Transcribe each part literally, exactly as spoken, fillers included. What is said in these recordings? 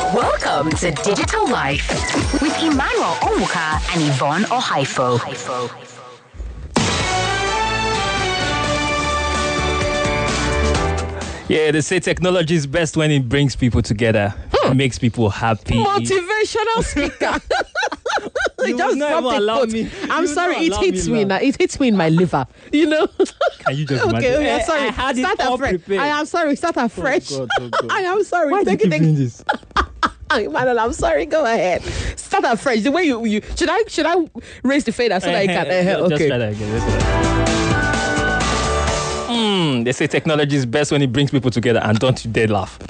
Welcome to Digital Life with Emmanuel Onwuka and Yvonne Ohaifo. Yeah, they say technology is best when it brings people together. Hmm. It makes people happy. Motivational speaker. You just not even allow me. I'm You sorry, not it allow hits me me now. now. It hits me in my liver. You know? Can you just Okay, imagine? okay, I- sorry. I had it Start all afresh. prepared. I am sorry. Start afresh. God, oh God. I am sorry. Why do you Take it, keep take doing it. this? Emmanuel, I'm sorry. Go ahead. Start afresh. The way you, you should I should I raise the fader so that I can? Uh, Just okay. try that again. Let's try that. Mm, they say technology is best when it brings people together, and don't you dare laugh.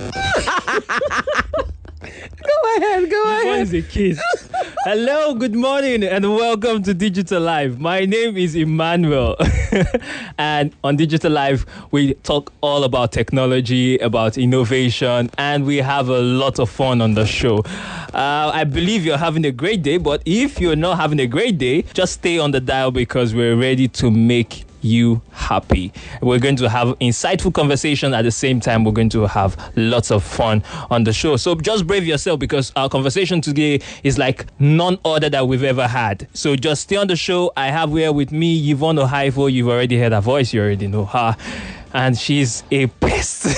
Go ahead. Go What ahead. is the case? Hello, good morning, and welcome to Digital Life. My name is Emmanuel, and on Digital Life, we talk all about technology, about innovation, and we have a lot of fun on the show. Uh, I believe you're having a great day, but if you're not having a great day, just stay on the dial because we're ready to make you happy. We're going to have insightful conversation at the same time. We're going to have lots of fun on the show. So just brave yourself because our conversation today is like none other that we've ever had. So just stay on the show. I have here with me Yvonne Ohaifo. You've already heard her voice. You already know her. And she's a pest.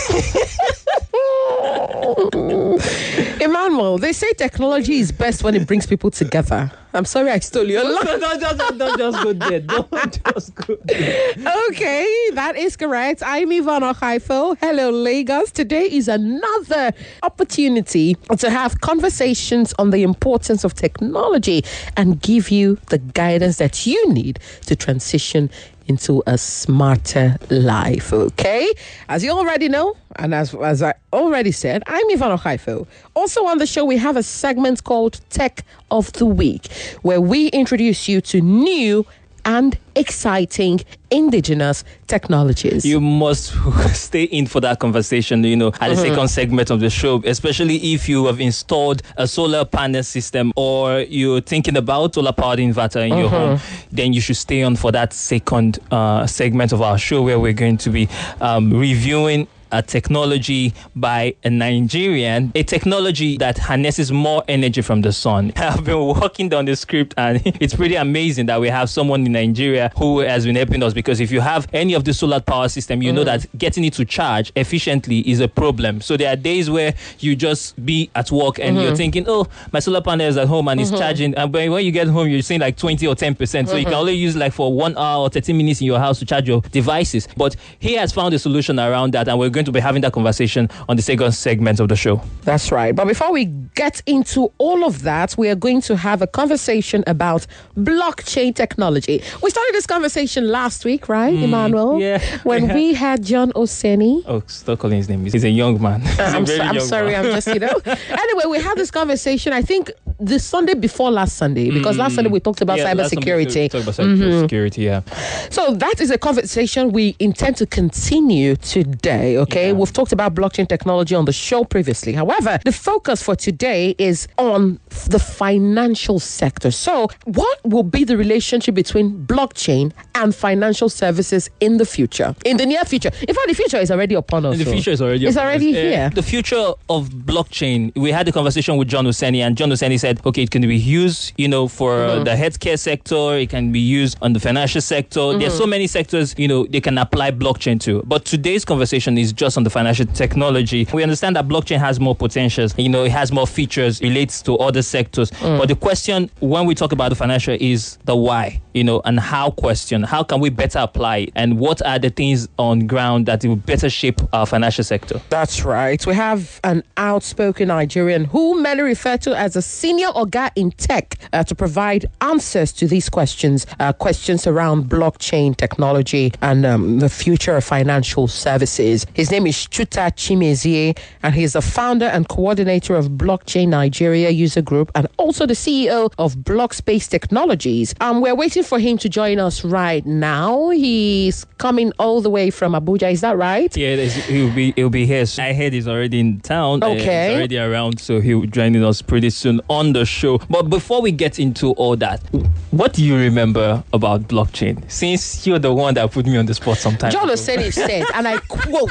Emmanuel, they say technology is best when it brings people together. I'm sorry I stole your line. don't, don't, don't, don't just go there. Don't just go there. Okay, that is correct. I'm Yvonne Ohaifo. Hello, Lagos. Today is another opportunity to have conversations on the importance of technology and give you the guidance that you need to transition into a smarter life, okay? As you already know, and as, as I already said, I'm Yvonne Ohaifo. Also on the show, we have a segment called Tech of the Week, where we introduce you to new and exciting indigenous technologies. You must stay in for that conversation, you know, at the Mm-hmm. second segment of the show, especially if you have installed a solar panel system or you're thinking about solar powered inverter in your home, then you should stay on for that second uh, segment of our show where we're going to be um, reviewing a technology by a Nigerian, a technology that harnesses more energy from the sun. I've been working on the script and it's pretty amazing that we have someone in Nigeria who has been helping us, because if you have any of the solar power system, you mm. know that getting it to charge efficiently is a problem. So there are days where you just be at work and mm-hmm. you're thinking, oh, my solar panel is at home and mm-hmm. it's charging. And when you get home, you're seeing like twenty or ten percent. So mm-hmm. you can only use like for one hour or thirty minutes in your house to charge your devices. But he has found a solution around that, and we're going to be having that conversation on the second segment of the show. That's right. But before we get into all of that, we are going to have a conversation about blockchain technology. We started this conversation last week, right, mm, Emmanuel? Yeah. When yeah. we had John Oseni. Oh, stop calling his name. He's a young man. He's I'm, a very so, I'm young sorry. man. I'm just, you know. Anyway, we had this conversation, I think, the Sunday before last Sunday, because mm. last Sunday we talked about yeah, cybersecurity. Talk about cybersecurity, mm-hmm. yeah. So that is a conversation we intend to continue today, okay? Yeah. We've talked about blockchain technology on the show previously. However, the focus for today is on the financial sector. So what will be the relationship between blockchain and financial services in the future? In the near future. In fact, the future is already upon us. The so. future is already It's upon already us. Uh, here. The future of blockchain, we had a conversation with John Oseni, and John Oseni said, okay, it can be used, you know, for mm-hmm. uh, the healthcare sector, it can be used on the financial sector. Mm-hmm. There's so many sectors, you know, they can apply blockchain to. But today's conversation is just on the financial technology. We understand that blockchain has more potentials, you know, it has more features, relates to other sectors. Mm. But the question when we talk about the financial is the why, you know, and how question. How can we better apply it? And what are the things on ground that will better shape our financial sector? That's right. We have an outspoken Nigerian who many refer to as a senior Oga in tech uh, to provide answers to these questions, uh, questions around blockchain technology and um, the future of financial services. His name is Chuta Chimezie, and he's the founder and coordinator of Blockchain Nigeria User Group and also the C E O of Blockspace Technologies. Um, we're waiting for him to join us right now. He's coming all the way from Abuja. Is that right? Yeah, he'll be he'll be here. I heard he's already in town. Okay. Uh, he's already around, so he'll be joining us pretty soon on the show. But before we get into all that, what do you remember about blockchain? Since you're the one that put me on the spot sometimes. John Oseni said, and I quote,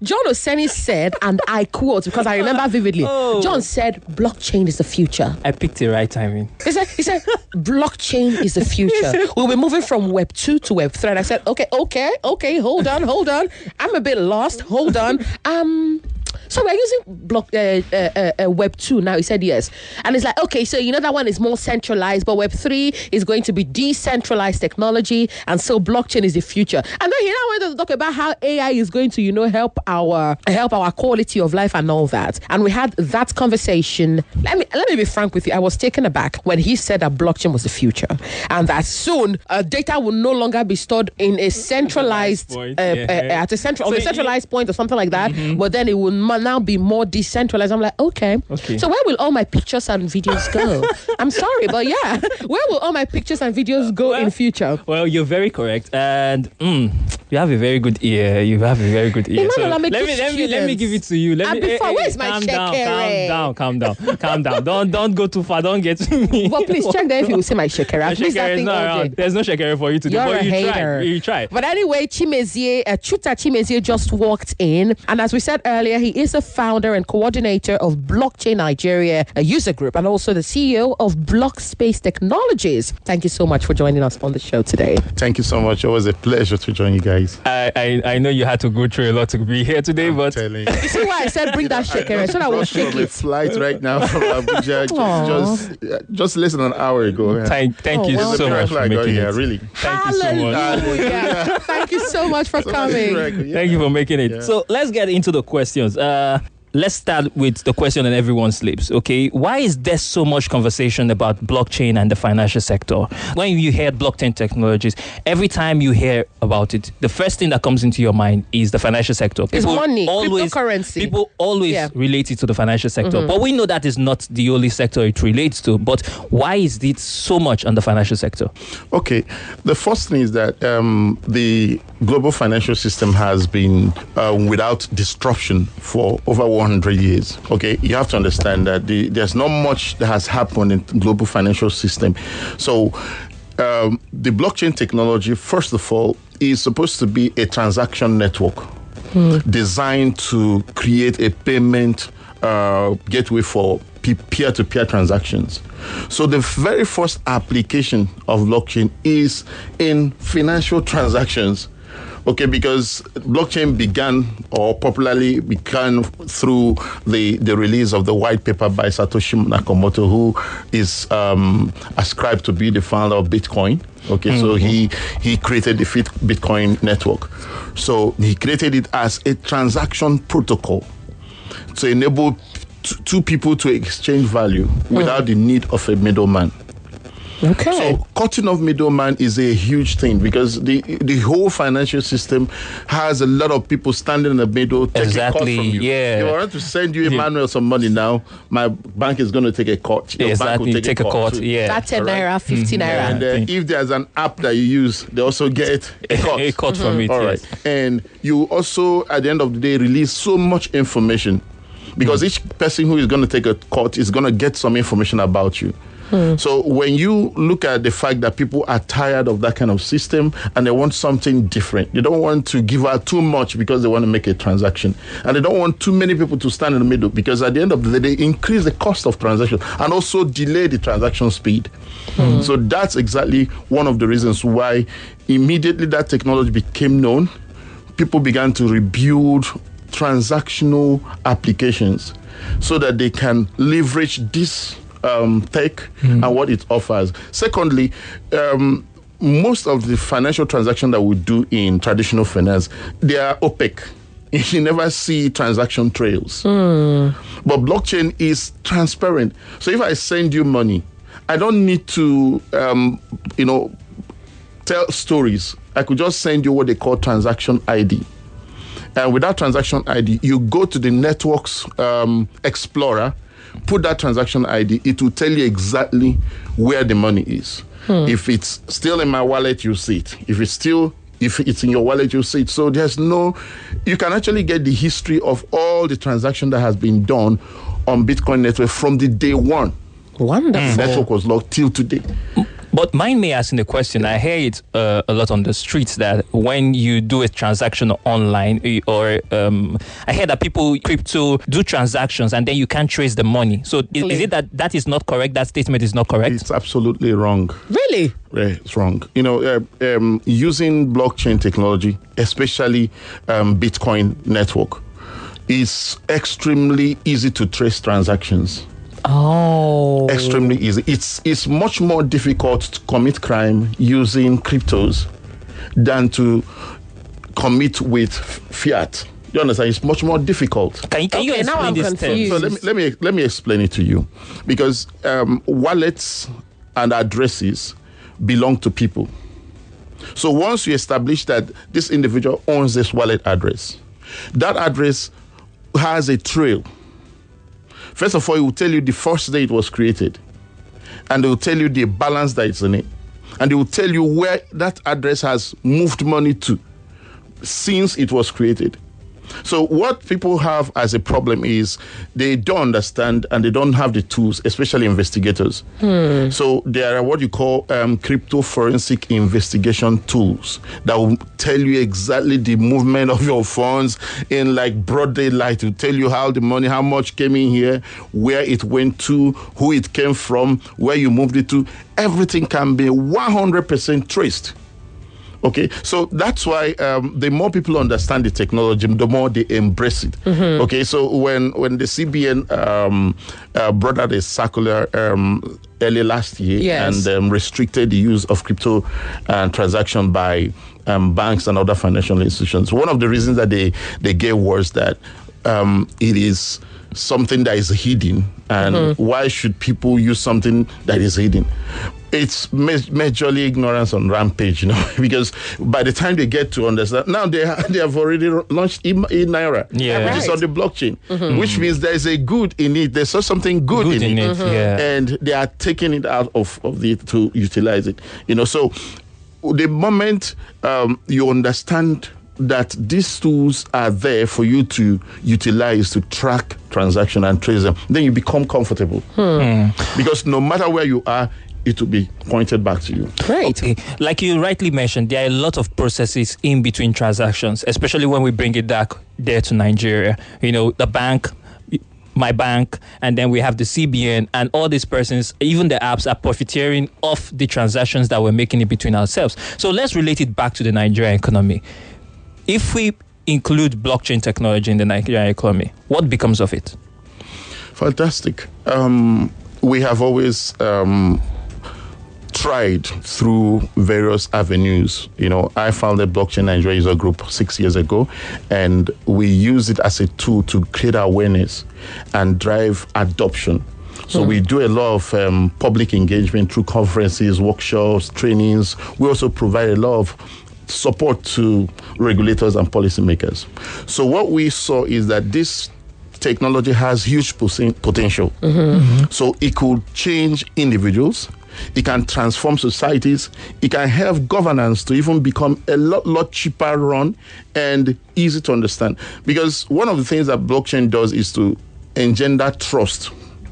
John Oseni said, and I quote because I remember vividly. Oh. John said, "Blockchain is the future." I picked the right timing. He said, "He said, blockchain is the future. We'll be moving from Web two to Web three." And I said, "Okay, okay, okay, hold on, hold on. I'm a bit lost. Hold on. Um." So we're using block uh, uh, uh, Web two now. He said yes. And it's like, okay, so you know that one is more centralized, but Web three is going to be decentralized technology. And so blockchain is the future. And then he now went to talk about how A I is going to, you know, help our help our quality of life and all that. And we had that conversation. Let me let me be frank with you. I was taken aback when he said that blockchain was the future. And that soon uh, data will no longer be stored in a centralized, point, uh, yeah. uh, at a central, So on a he- centralized point or something like that. Mhm. But then it will ma- now be more decentralized. I'm like, okay. Okay. So where will all my pictures and videos go? I'm sorry, but yeah, where will all my pictures and videos go in future? Well, you're very correct, and mm, you have a very good ear. You have a very good ear. Emmanuel, So I'm a let good me let me let me student. give it to you. Let And me. before, where's my calm check, down, eh? calm down, calm down, calm down. Don't don't go too far. Don't get to me. But please check there if you will see my shekere. My I've missed that shekere is thing not all around. day. There's no shekere for you today. You're but a you hater. try. You try. But anyway, Chimezie, uh, Chuta Chimezie just walked in. And as we said earlier, he is the founder and coordinator of Blockchain Nigeria, a user group, and also the C E O of Blockspace Technologies. Thank you so much for joining us on the show today. Thank you so much. It was a pleasure to join you guys. I, I I know you had to go through a lot to be here today, I'm but telling you. You see why I said bring that shekere so that we'll Just shake from a it. flight right now from Abuja, Aw. just just, just less than an hour ago. Yeah. thank thank Oh, you wow. It's a so much miracle for I got making here, it. really. Thank you so much. Hallelujah. Thank you so much for So much coming. miracle, yeah. Thank you for making it. Yeah. So let's get into the questions. Uh, let's start with the question on everyone's lips. Okay, why is there so much conversation about blockchain and the financial sector? When you hear blockchain technologies, every time you hear about it, the first thing that comes into your mind is the financial sector. It's money, cryptocurrency. People always Yeah. relate it to the financial sector, Mm-hmm. but we know that is not the only sector it relates to. But why is it so much on the financial sector? Okay, the first thing is that um, the global financial system has been um, without disruption for over one hundred years. Okay, you have to understand that the, there's not much that has happened in the global financial system. So um, the blockchain technology, first of all, is supposed to be a transaction network designed to create a payment uh, gateway for pe- peer-to-peer transactions. So the very first application of blockchain is in financial transactions. Okay, because blockchain began, or popularly began, through the, the release of the white paper by Satoshi Nakamoto, who is um, ascribed to be the founder of Bitcoin. Okay, mm-hmm. so he he created the Fit- Bitcoin network. So he created it as a transaction protocol to enable t- two people to exchange value without the need of a middleman. Okay. So cutting off middleman is a huge thing because the the whole financial system has a lot of people standing in the middle taking Exactly, cut from you. yeah. If I want to send you, Yeah. Emmanuel, some money now, my bank is going to take a cut. Your bank Exactly, will take, take a cut. too. Yeah, That's ten All right. naira, fifty naira. And uh, Thank if there's an app that you use, they also get a cut. a cut from it. All Yes. right. And you also, at the end of the day, release so much information because each person who is going to take a cut is going to get some information about you. So when you look at the fact that people are tired of that kind of system and they want something different, they don't want to give out too much because they want to make a transaction, and they don't want too many people to stand in the middle because at the end of the day, they increase the cost of transaction and also delay the transaction speed. So that's exactly one of the reasons why immediately that technology became known, people began to rebuild transactional applications so that they can leverage this um, tech mm. and what it offers. Secondly, um, most of the financial transactions that we do in traditional finance, they are opaque. You never see transaction trails. Mm. But blockchain is transparent. So if I send you money, I don't need to, um, you know, tell stories. I could just send you what they call transaction I D. And with that transaction I D, you go to the network's um, explorer, put that transaction I D, it will tell you exactly where the money is. Hmm. If it's still in my wallet, you see it. If it's still, if it's in your wallet, you see it. So there's no, you can actually get the history of all the transaction that has been done on Bitcoin network from the day one. Wonderful. The network was locked till today. But mind me asking the question. I hear it uh, a lot on the streets that when you do a transaction online, or um, I hear that people crypto do transactions and then you can't trace the money. So is, is it that that is not correct? That statement is not correct? It's absolutely wrong. Really? Yeah, it's wrong. You know, uh, um, using blockchain technology, especially um, Bitcoin network, is extremely easy to trace transactions. Oh. Extremely easy. It's it's much more difficult to commit crime using cryptos than to commit with fiat. You understand? It's much more difficult. Can, can you Okay, now explain I'm this confused. term? So let me let me let me explain it to you, because um, wallets and addresses belong to people. So once you establish that this individual owns this wallet address, that address has a trail. First of all, it will tell you the first day it was created, and it will tell you the balance that is in it, and it will tell you where that address has moved money to since it was created. So what people have as a problem is they don't understand and they don't have the tools, especially investigators. Hmm. So there are what you call um, crypto forensic investigation tools that will tell you exactly the movement of your funds in like broad daylight, to tell you how the money, how much came in here, where it went to, who it came from, where you moved it to. Everything can be one hundred percent traced. Okay, so that's why um, the more people understand the technology, the more they embrace it. Mm-hmm. Okay, so when when the C B N um, uh, brought out a circular um, early last year, yes, and um, restricted the use of crypto uh, transaction by um, banks and other financial institutions, one of the reasons that they, they gave was that um, it is something that is hidden, and mm-hmm. why should people use something that is hidden? It's ma- majorly ignorance on rampage, you know, because by the time they get to understand, now they ha- they have already launched e- e-Naira, yeah, which is right. on the blockchain, mm-hmm. which means there is a good in it. There's something good, good in, in it, it. Mm-hmm. Yeah. and they are taking it out of of the to utilize it, you know. So the moment um, you understand that these tools are there for you to utilize to track transaction and trace them, then you become comfortable. Hmm. Because no matter where you are, it will be pointed back to you. Great. Okay. Like you rightly mentioned, there are a lot of processes in between transactions, especially when we bring it back there to Nigeria. You know, the bank, my bank, and then we have the C B N, and all these persons, even the apps, are profiteering off the transactions that we're making in between ourselves. So let's relate it back to the Nigerian economy. If we include blockchain technology in the Nigerian economy, what becomes of it? Fantastic. Um, we have always um, tried through various avenues. You know, I founded Blockchain Nigeria User Group six years ago, and we use it as a tool to create awareness and drive adoption. So mm. we do a lot of um, public engagement through conferences, workshops, trainings. We also provide a lot of support to regulators and policymakers. So what we saw is that this technology has huge potential. Mm-hmm. Mm-hmm. So it could change individuals, it can transform societies, it can help governance to even become a lot, lot cheaper run and easy to understand. Because one of the things that blockchain does is to engender trust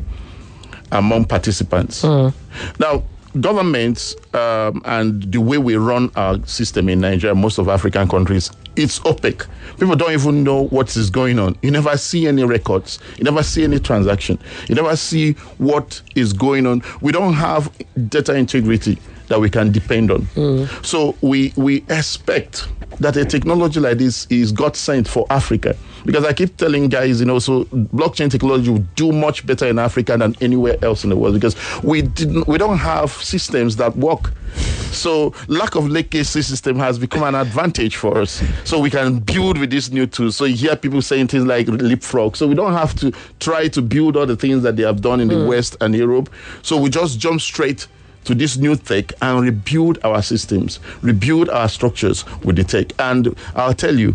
among participants. Mm. Now, governments um, and the way we run our system in Nigeria, most of African countries, it's opaque. People don't even know what is going on. You never see any records. You never see any transaction. You never see what is going on. We don't have data integrity that we can depend on. Mm. So we we expect that a technology like this is God sent for Africa. Because I keep telling guys, you know, so blockchain technology will do much better in Africa than anywhere else in the world, because we didn't, we don't have systems that work. So lack of legacy system has become an advantage for us. So we can build with these new tools. So you hear people saying things like leapfrog. So we don't have to try to build all the things that they have done in mm. the West and Europe. So we just jump straight to this new tech and rebuild our systems, rebuild our structures with the tech. And I'll tell you,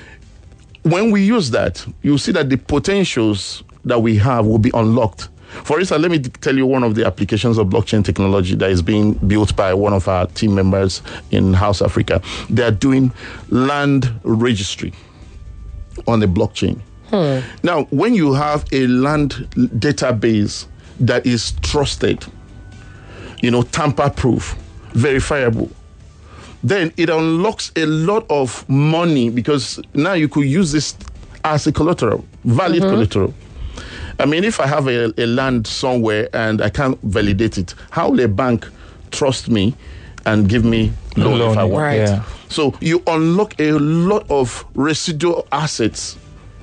when we use that, you'll see that the potentials that we have will be unlocked. For instance, let me tell you one of the applications of blockchain technology that is being built by one of our team members in House Africa. They are doing land registry on the blockchain. Hmm. Now, when you have a land database that is trusted, you know, tamper-proof, verifiable, then it unlocks a lot of money because now you could use this as a collateral, valid mm-hmm. collateral. I mean, if I have a, a land somewhere and I can't validate it, how will a bank trust me and give me loan, loan if I want? Right. Yeah. So you unlock a lot of residual assets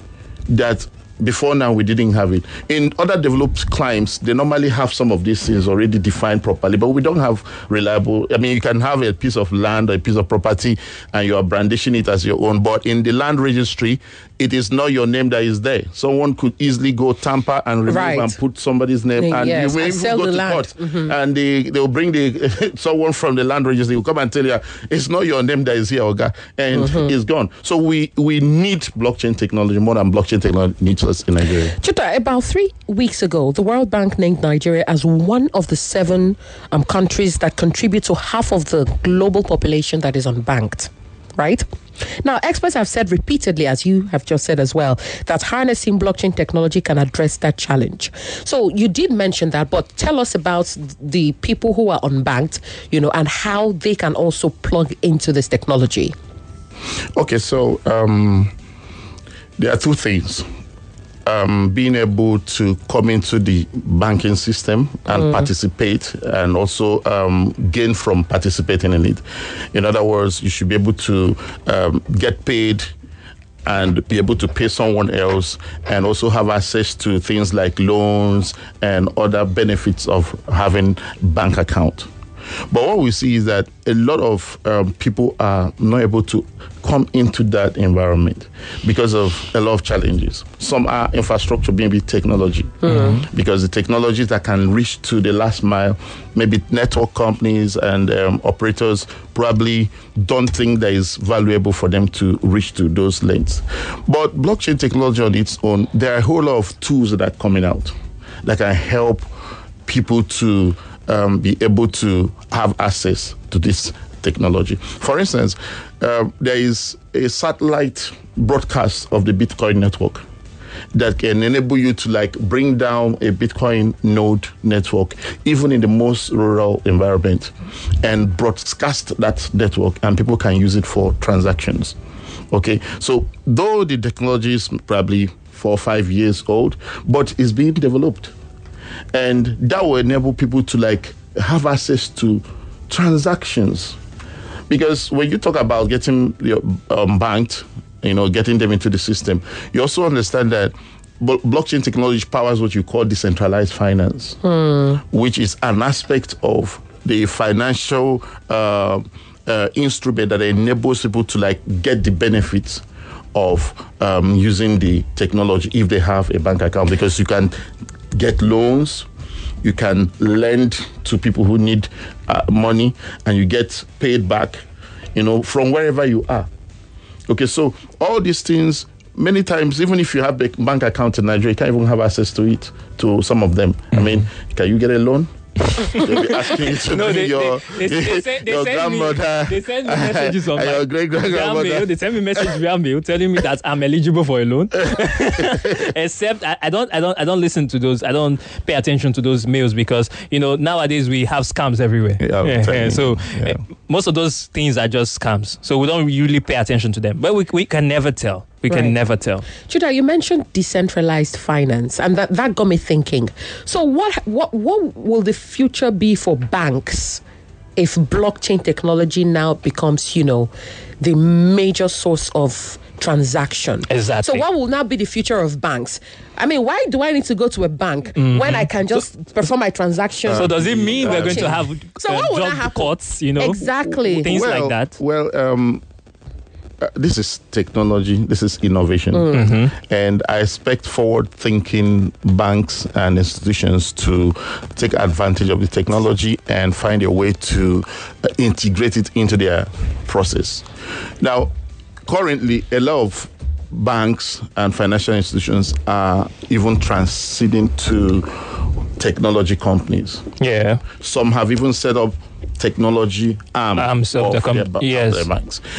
that before now we didn't have it. In other developed climes, they normally have some of these things already defined properly, but we don't have reliable. I mean, you can have a piece of land or a piece of property and you are brandishing it as your own, but in the land registry, it is not your name that is there. Someone could easily go tamper and remove right. and put somebody's name, and yes, you may and even sell go the to land. court, Mm-hmm. and they they'll bring the someone from the land registry will come and tell you it's not your name that is here, Oga, and mm-hmm. it's gone. So we we need blockchain technology more than blockchain technology needs us in Nigeria. Chuta, about three weeks ago, the World Bank named Nigeria as one of the seven um, countries that contribute to half of the global population that is unbanked. Right? Now, experts have said repeatedly, as you have just said as well, that harnessing blockchain technology can address that challenge. So you did mention that, but tell us about the people who are unbanked, you know, and how they can also plug into this technology. Okay, so um, there are two things. Um, being able to come into the banking system and mm. participate and also um, gain from participating in it. In other words, you should be able to um, get paid and be able to pay someone else and also have access to things like loans and other benefits of having bank account. But what we see is that a lot of um, people are not able to come into that environment because of a lot of challenges. Some are infrastructure, maybe technology, mm-hmm. because the technologies that can reach to the last mile, maybe network companies and um, operators probably don't think that is valuable for them to reach to those lanes. But blockchain technology on its own, there are a whole lot of tools that are coming out that can help people to Um, be able to have access to this technology. For instance, uh, there is a satellite broadcast of the Bitcoin network that can enable you to like bring down a Bitcoin node network, even in the most rural environment, and broadcast that network, and people can use it for transactions. Okay, so though the technology is probably four or five years old, but it's being developed. And that will enable people to like have access to transactions. Because when you talk about getting your um, banked, you know, getting them into the system, you also understand that b- blockchain technology powers what you call decentralized finance, hmm. which is an aspect of the financial uh, uh, instrument that enables people to like get the benefits of um, using the technology if they have a bank account, because you can get loans, you can lend to people who need uh, money, and you get paid back, you know, from wherever you are. Okay, so all these things, many times, even if you have a bank account in Nigeria, you can't even have access to it, to some of them. Mm-hmm. I mean, can you get a loan? They'll be asking you to no, they, your, they, they, they, send, they your send grandmother. Me, they send me messages on my your great grandmother. They send me message via mail telling me that I'm eligible for a loan. Except I, I don't, I don't, I don't listen to those. I don't pay attention to those mails because you know nowadays we have scams everywhere. Yeah, yeah, yeah. So yeah. uh, most of those things are just scams. So we don't really pay attention to them. But we we can never tell. We right. can never tell. Chuta, you mentioned decentralized finance, and that, that got me thinking. So what what what will the future be for banks if blockchain technology now becomes, you know, the major source of transaction? Exactly. So what will now be the future of banks? I mean, why do I need to go to a bank mm-hmm. when I can just so, perform my transaction? So does it mean uh, we're going to have so uh, what will job that happen? Courts, you know? Exactly. Things well, like that. Well, um... Uh, this is technology, this is innovation. Mm-hmm. And I expect forward-thinking banks and institutions to take advantage of the technology and find a way to uh, integrate it into their process. Now, currently, a lot of banks and financial institutions are even transiting to technology companies. Yeah. Some have even set up technology arm arms of, of the com- their, yes. of their banks.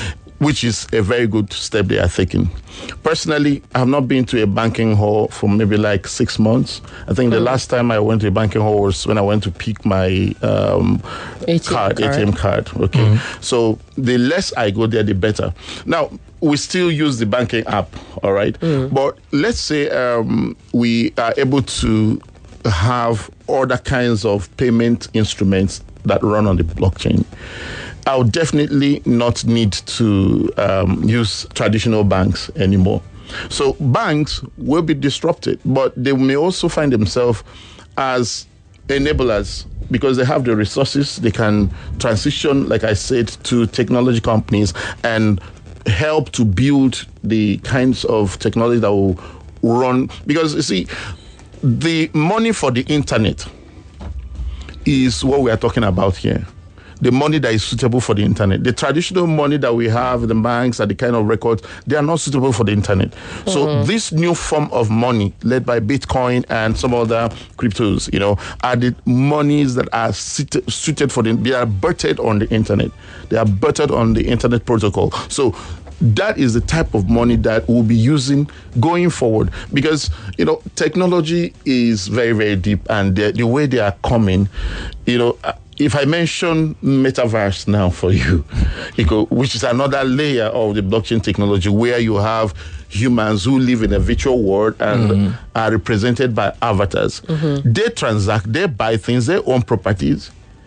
which is a very good step they are taking. Personally, I have not been to a banking hall for maybe like six months. I think mm. the last time I went to a banking hall was when I went to pick my um, A T M card, card. A T M card. Okay, mm. So the less I go there, the better. Now, we still use the banking app, all right? Mm. But let's say um, we are able to have other kinds of payment instruments that run on the blockchain. I'll definitely not need to um, use traditional banks anymore. So banks will be disrupted, but they may also find themselves as enablers because they have the resources. They can transition, like I said, to technology companies and help to build the kinds of technology that will run. Because, you see, the money for the internet is what we are talking about here. The money that is suitable for the internet. The traditional money that we have in the banks and the kind of records, they are not suitable for the internet. Mm-hmm. So this new form of money led by Bitcoin and some other cryptos, you know, are the monies that are suited, suited for the, they are birthed on the internet. They are birthed on the internet protocol. So that is the type of money that we'll be using going forward because, you know, technology is very, very deep and the, the way they are coming, you know, if I mention metaverse now for you, which is another layer of the blockchain technology where you have humans who live in a virtual world and mm-hmm. are represented by avatars. Mm-hmm. They transact, they buy things, they own properties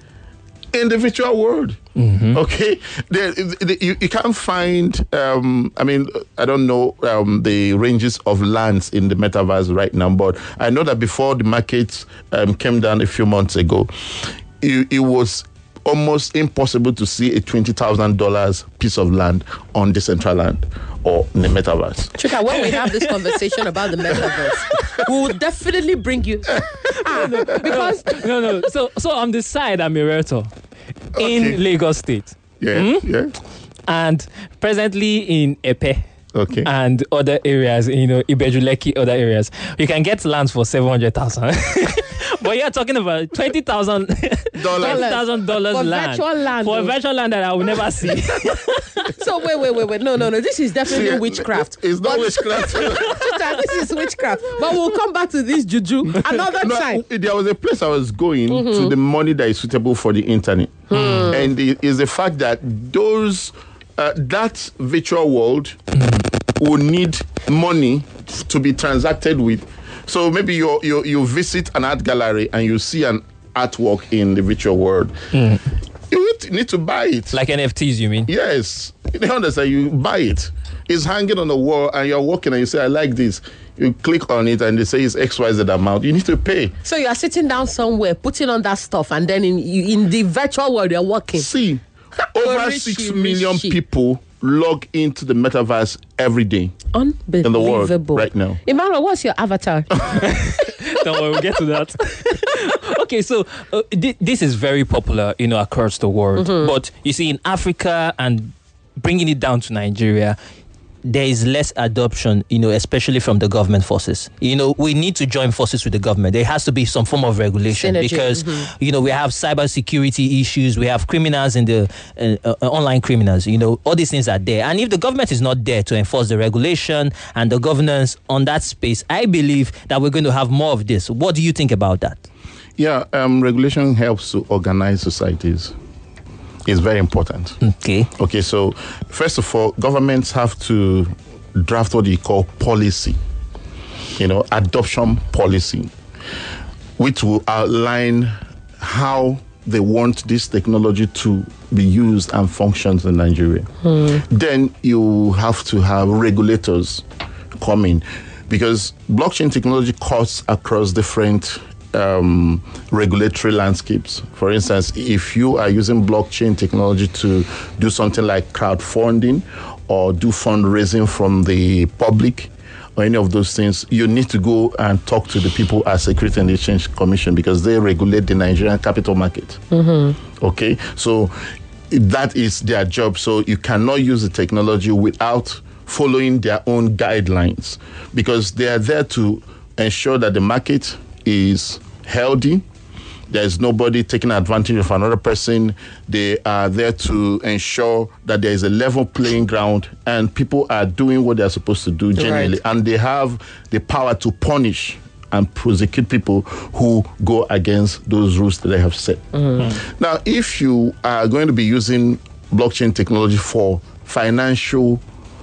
in the virtual world. Mm-hmm. Okay? They, they, you, you can't find, um, I mean, I don't know um, the ranges of lands in the metaverse right now, but I know that before the markets um, came down a few months ago, It, it was almost impossible to see a twenty thousand dollars piece of land on Decentraland or in the metaverse. Chuka, when we have this conversation about the metaverse, we will definitely bring you. Ah, no, no, because no, no. So, so on the side, I'm a realtor in okay. Lagos State. Yeah, mm? yeah. And presently in Epe. Okay. And other areas, you know, Ibejuleki, other areas, you can get lands for seven hundred thousand. But you're talking about twenty thousand dollars land, land for a virtual land that I will never see. So wait, wait, wait, wait. No, no, no. This is definitely See, witchcraft. It's not witchcraft. This is witchcraft. But we'll come back to this juju another no, time. There was a place I was going mm-hmm. to the money that is suitable for the internet. Mm. And it is the fact that those uh, that virtual world mm. will need money to be transacted with. So maybe you you you visit an art gallery and you see an artwork in the virtual world. Mm. You need to buy it. Like N F Ts, you mean? Yes. You understand? You buy it. It's hanging on the wall and you're walking and you say, I like this. You click on it and they say it's X Y Z amount. You need to pay. So you are sitting down somewhere, putting on that stuff, and then in in the virtual world, you're working. See, over six million people log into the metaverse every day. Unbelievable. In the world right now. Emmanuel, what's your avatar? Don't worry, we'll get to that. Okay, so uh, th- this is very popular, you know, across the world. Mm-hmm. But you see, in Africa and bringing it down to Nigeria, there is less adoption, you know, especially from the government forces. You know, we need to join forces with the government. There has to be some form of regulation Synergy. because, mm-hmm. you know, we have cybersecurity issues. We have criminals in the uh, uh, online criminals. You know, all these things are there. And if the government is not there to enforce the regulation and the governance on that space, I believe that we're going to have more of this. What do you think about that? Yeah, um, regulation helps to organize societies. Is very important. Okay. Okay, so first of all, governments have to draft what you call policy, you know, adoption policy, which will outline how they want this technology to be used and functions in Nigeria. Hmm. Then you have to have regulators come in because blockchain technology cuts across different Um, regulatory landscapes. For instance, if you are using blockchain technology to do something like crowdfunding or do fundraising from the public or any of those things, you need to go and talk to the people at Securities and Exchange Commission because they regulate the Nigerian capital market. Mm-hmm. Okay, so that is their job. So you cannot use the technology without following their own guidelines because they are there to ensure that the market is healthy, There's nobody taking advantage of another person. They are there to ensure that there is a level playing ground and people are doing what they're supposed to do genuinely. Right. And they have the power to punish and prosecute people who go against those rules that they have set. Mm-hmm. Now, if you are going to be using blockchain technology for financial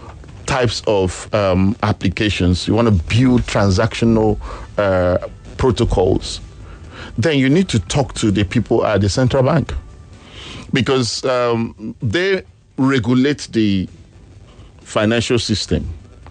types of um, applications, you want to build transactional uh, protocols, then you need to talk to the people at the central bank, because um, they regulate the financial system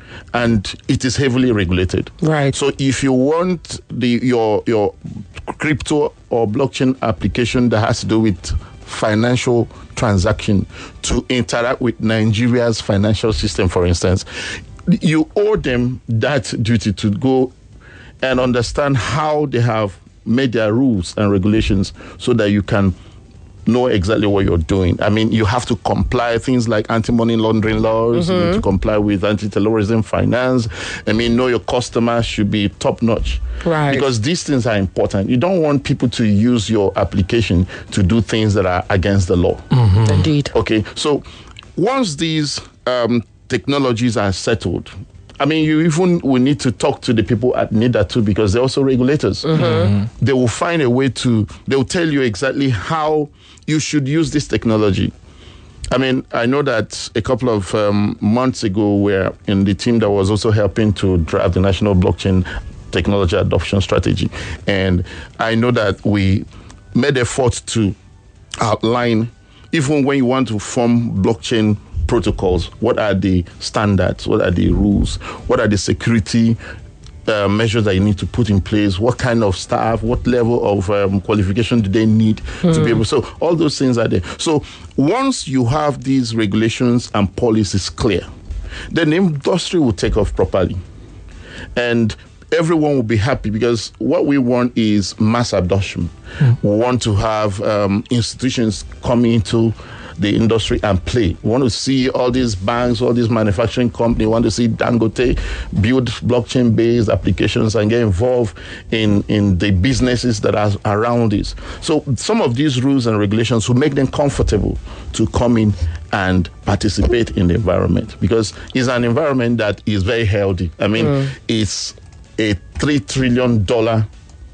and it is heavily regulated. Right. So if you want the your your crypto or blockchain application that has to do with financial transaction to interact with Nigeria's financial system, for instance, you owe them that duty to go and understand how they have made their rules and regulations so that you can know exactly what you're doing. I mean, you have to comply things like anti-money laundering laws, mm-hmm. you need to comply with anti-terrorism finance. I mean, know your customer should be top-notch. Right. Because these things are important. You don't want people to use your application to do things that are against the law. Mm-hmm. Indeed. Okay, so once these um, technologies are settled, I mean, you even will need to talk to the people at NIDA too, because they're also regulators. Mm-hmm. Mm-hmm. They will find a way to, they will tell you exactly how you should use this technology. I mean, I know that a couple of um, months ago, we're in the team that was also helping to draft the National Blockchain Technology Adoption Strategy. And I know that we made effort to outline, even when you want to form blockchain protocols, what are the standards, what are the rules, what are the security uh, measures that you need to put in place, what kind of staff, what level of um, qualification do they need mm. to be able, so all those things are there. So once you have these regulations and policies clear, then the industry will take off properly and everyone will be happy, because what we want is mass adoption. Mm. We want to have um, institutions coming into the industry and play. We want to see all these banks, all these manufacturing companies, we want to see Dangote build blockchain-based applications and get involved in, in the businesses that are around this. So some of these rules and regulations will make them comfortable to come in and participate in the environment, because it's an environment that is very healthy. I mean, mm. it's a three trillion dollars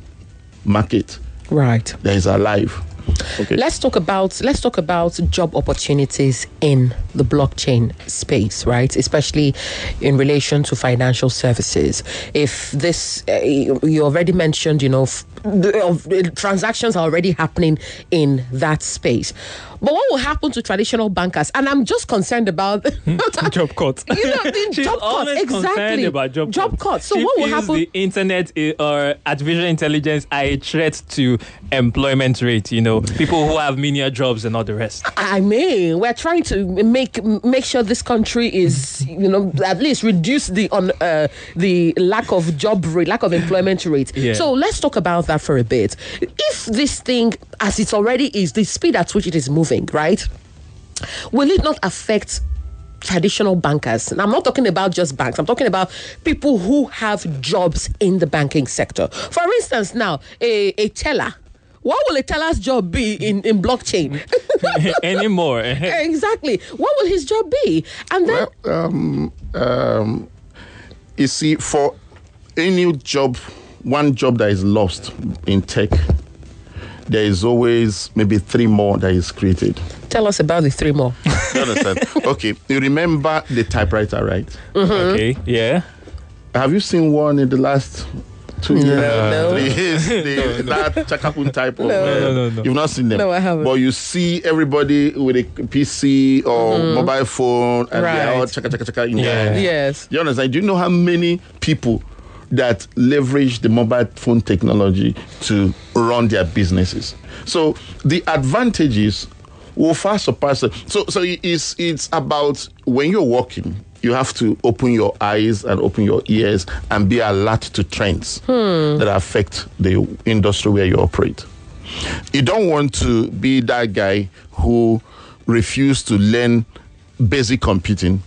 market. Right. That is alive. Okay. Let's talk about let's talk about job opportunities in the blockchain space, right? Especially in relation to financial services. If this, uh, you already mentioned, you know, f- the, uh, transactions are already happening in that space. But what will happen to traditional bankers? And I'm just concerned about job cuts. You know, the She's job always cuts. Exactly. concerned about job, job cuts. cuts. So she what will feels happen? The internet i- or artificial intelligence are a threat to employment rate. You know, people who have menial jobs and all the rest. I mean, we're trying to make make sure this country is, you know, at least reduce the on uh, the lack of job rate, lack of employment rate. Yeah. So let's talk about that for a bit. If this thing, as it already is, the speed at which it is moving, right, will it not affect traditional bankers? And I'm not talking about just banks. I'm talking about people who have jobs in the banking sector. For instance, now a, a teller. What will a teller's job be in, in blockchain? Anymore. Exactly. What will his job be? And then, well, um, um, you see, for any job, one job that is lost in tech, there is always maybe three more that is created. Tell us about the three more. You understand? Okay, you remember the typewriter, right? Mm-hmm. Okay, yeah. Have you seen one in the last two No, years? no. Three years? The, that Chakapun type of, No. uh, No, no, no. You've not seen them? No, I haven't. But you see everybody with a P C or mobile phone and they're all Right. chaka chaka chaka in Yeah. there. Yes. You understand? Do you know how many people that leverage the mobile phone technology to run their businesses? So the advantages will far surpass it. So so it's it's about when you're working, you have to open your eyes and open your ears and be alert to trends hmm. that affect the industry where you operate. You don't want to be that guy who refused to learn basic computing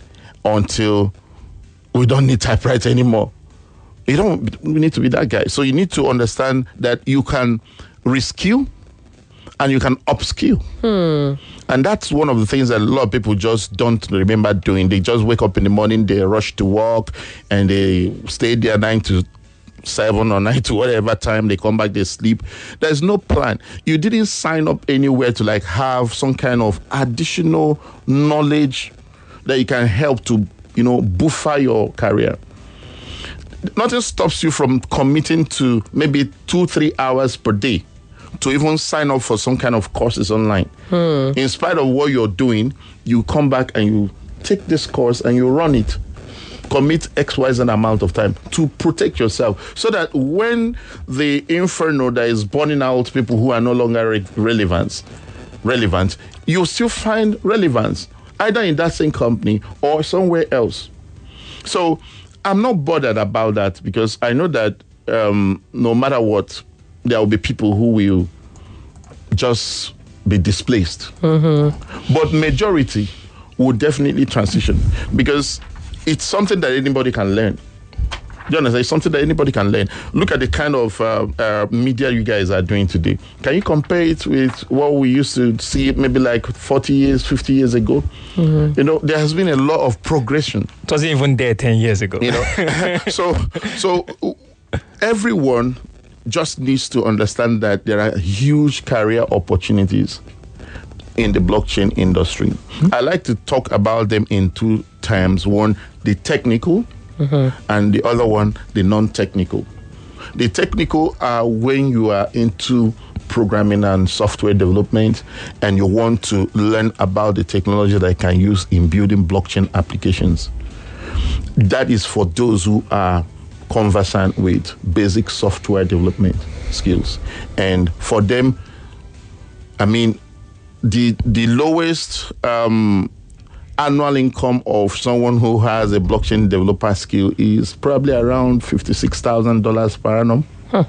until we don't need typewriter anymore. You don't we need to be that guy. So you need to understand that you can reskill and you can upskill. Hmm. And that's one of the things that a lot of people just don't remember doing. They just wake up in the morning, they rush to work, and they stay there nine to seven or nine to whatever time. They come back, they sleep. There's no plan. You didn't sign up anywhere to like have some kind of additional knowledge that you can help to, you know, buffer your career. Nothing stops you from committing to maybe two, three hours per day to even sign up for some kind of courses online. Hmm. In spite of what you're doing, you come back and you take this course and you run it. Commit X, Y, Z amount of time to protect yourself so that when the inferno that is burning out people who are no longer re- relevant, relevant, you still find relevance either in that same company or somewhere else. So I'm not bothered about that because I know that um, no matter what, there will be people who will just be displaced. Mm-hmm. But majority will definitely transition because it's something that anybody can learn. Do you understand? It's something that anybody can learn. Look at the kind of uh, uh, media you guys are doing today. Can you compare it with what we used to see maybe like forty years, fifty years ago? Mm-hmm. You know, there has been a lot of progression. It wasn't even there ten years ago. You know, so so everyone just needs to understand that there are huge career opportunities in the blockchain industry. Mm-hmm. I like to talk about them in two terms. One, the technical, mm-hmm. and the other one, the non-technical. The technical are when you are into programming and software development and you want to learn about the technology that I can use in building blockchain applications. That is for those who are conversant with basic software development skills. And for them, I mean, the the lowest um, annual income of someone who has a blockchain developer skill is probably around fifty-six thousand dollars per annum. Huh.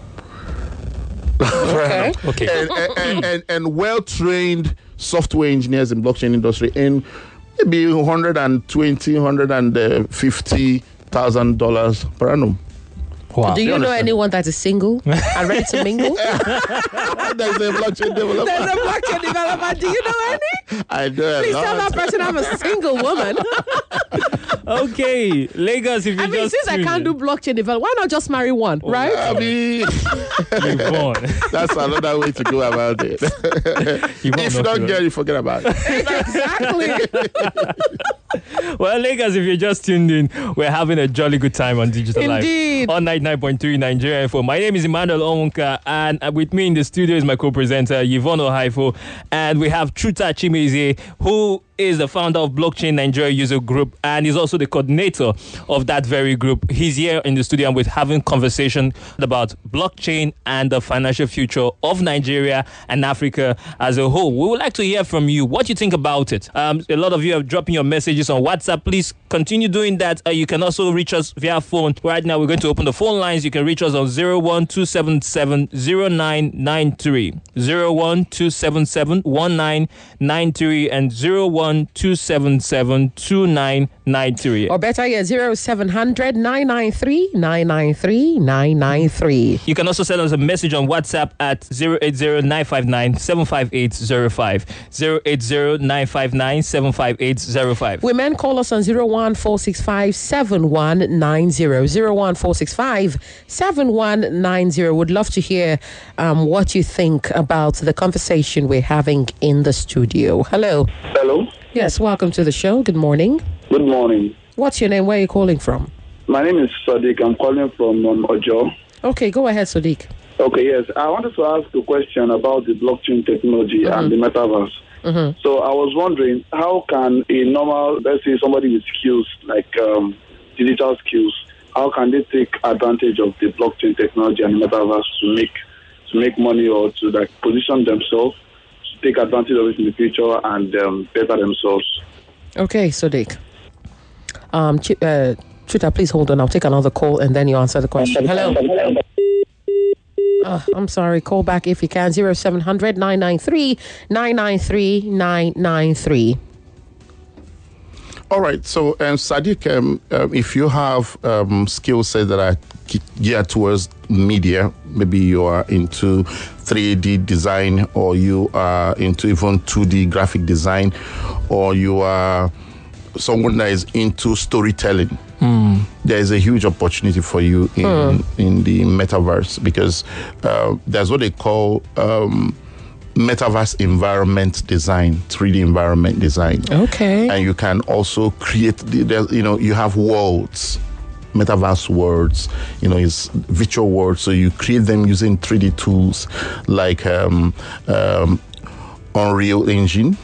Okay. Okay. And, and, and, and, and well-trained software engineers in blockchain industry in maybe one hundred twenty thousand dollars, one hundred fifty thousand dollars per annum. Wow. Do you, you know anyone that is single and ready to mingle? There's a blockchain developer. There's a blockchain developer. Do you know any? I know. Please tell that person I'm a single woman. Okay, Lagos, if you I mean, just since I can't do blockchain development, why not just marry one, Oh, right? I mean, Yvonne. that's another way to go about it. Yvonne, If you not don't you. get it, forget about it. Exactly. Well, Lagos, if you're just tuned in, we're having a jolly good time on Digital Indeed. Life on ninety-nine point three Nigeria Info. My name is Emmanuel Onwunka, and with me in the studio is my co-presenter, Yvonne Ohaifo, and we have Chuta Chimeze, who is the founder of Blockchain Nigeria User Group, and he's also the coordinator of that very group. He's here in the studio, and we're having conversation about blockchain and the financial future of Nigeria and Africa as a whole. We would like to hear from you what you think about it. Um, a lot of you are dropping your messages on WhatsApp. Please continue doing that. Uh, you can also reach us via phone. Right now, we're going to open the phone lines. You can reach us on zero one two seven seven zero nine nine three, zero one two seven seven one nine nine three, and zero one two seven seven two nine nine three. Or better yet, zero seven hundred nine nine three nine nine three nine nine three. You can also send us a message on WhatsApp at zero eight zero nine five nine seven five eight zero five, zero eight zero nine five nine seven five eight zero five. Women, call us on zero one four six five seven one nine zero, zero one four six five seven one nine zero. Would love to hear um, what you think about the conversation we're having in the studio. Hello. Hello. Yes, welcome to the show. Good morning. Good morning. What's your name? Where are you calling from? My name is Sadiq. I'm calling from um, Ojo. Okay, go ahead, Sadiq. Okay, yes. I wanted to ask a question about the blockchain technology Mm-hmm. and the metaverse. Mm-hmm. So I was wondering, how can a normal, let's say somebody with skills like um, digital skills, how can they take advantage of the blockchain technology and the metaverse to make to make money or to like position themselves, to take advantage of it in the future and um, better themselves? Okay, Sadiq. Um, Ch- uh, Chuta, please hold on. I'll take another call and then you answer the question. Hello. Uh, I'm sorry. Call back if you can. zero seven hundred nine nine three nine nine three nine nine three. All right. So, um, Sadiq, um, um, if you have um, skill sets that are geared towards media, maybe you are into three D design, or you are into even two D graphic design, or you are someone that is into storytelling, mm. there is a huge opportunity for you in, mm. in the metaverse, because uh, there's what they call um, metaverse environment design, three D environment design. Okay. And you can also create, the, you know, you have worlds, metaverse worlds, you know, it's virtual worlds. So you create them using three D tools like um, um, Unreal Engine,